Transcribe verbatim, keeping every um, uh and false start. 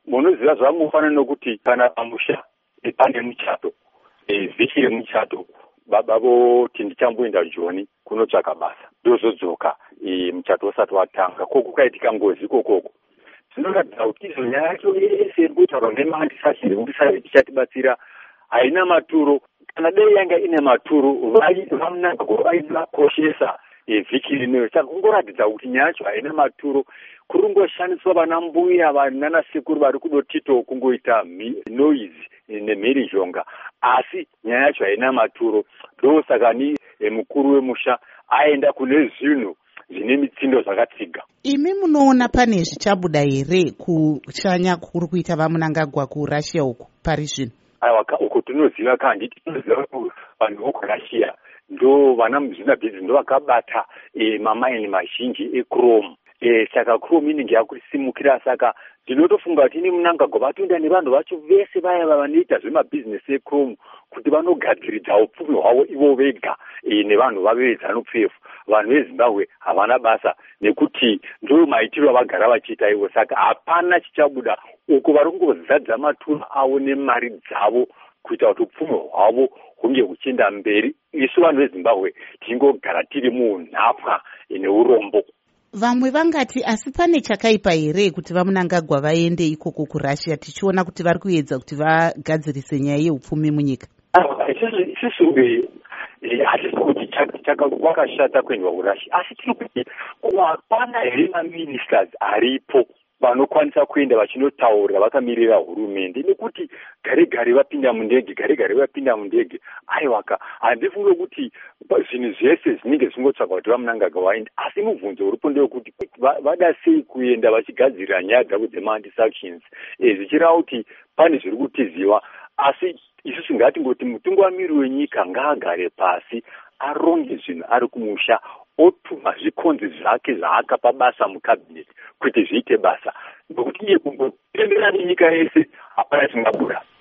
munoziva zvamufanana nokuti kana pamusha pane muchato, vhiki remuchato, baba voti ndichamboenda Joni kunotsvaka basa ndozodzoka muchato usati watanga. Koko kaitika ngozi kokoko. Zvinoratidza kuti izo nyaya yacho yese irikutaurwa neMandisashiri tichatibatsira haina maturo. Kana dai yanga ine maturo vamunangagwa vaivakoshesa vhiki rino. Saka kungoratidza kuti nyaya yacho haina maturo. Kurungoshandiswa vana mbuya vanana sekuru vari kudotito kungoita noise nemhirizhonga, asi nyaya yacho haina maturo. Ndosaka ni mukuru wemusha aenda kune zvinhu zvine mitsindo zvakatsiga. Imi munoona pane zvichabuda here kushanya kuri kuita vamunangagwa kuRussia uku pari zvino? Aiwa, uko tinoziva kandi tinoziva vanhu vokuRussia ndo vana muzvinabhizi ndo vakabata mamaini mazhinji eChrome. Saka Chrome inenge yakusimukira. Saka ndinotofunga kuti ini munangagwa vatoenda nevanhu vacho vese vaya vanoita zvemabhizinesi eChrome kuti vanogadziridza upfumi hwavo ivo vega nevanhu vavo veZANU P F. Vanhu veZimbabwe havana basa nekuti ndo maitiro avagara vachiita ivo. Saka hapana chichabuda uko vari kungozadza maturo avo nemari dzavo kuita kuti upfumi hwavo hunge huchienda mberi. Isu vanhu veZimbabwe tingogara tiri munhapwa neurombo. Vamwe vangati asi pane chakaipa here kuti vamunangagwa vaende ikoko kuRussia tichiona kuti vari kuedza kuti vagadzirise nyaya yeupfumi munyika? Isusu hatisi kuti kwakashata kuendwa kuRussia, asi tiri kuti hapana here maministers aripo vanokwanisa kuenda vachinotaura vakamirira hurumende, nekuti gare gare vapinda mundege gare gare vapinda mundege. Aiwaka, handifunge kuti zvinhu zvese zvinenge zvingotsvaka kuti vamunangagwa vaende, asi mubvunzo uripo ndewekuti vada sei kuenda vachigadzirira nyaya dzavo dzema-anti-sanctions zvichireva kuti pane zviri kutiziwa. Asi isusu ngatingoti mutungamiri wenyika ngaagare pasi aronge zvinhu ari kumusha, otuma zvikonzi zvake zvaakapa basa mukabineti kuti zviite basa, nokuti iye kungotendera nenyika yese hapana chingabuda.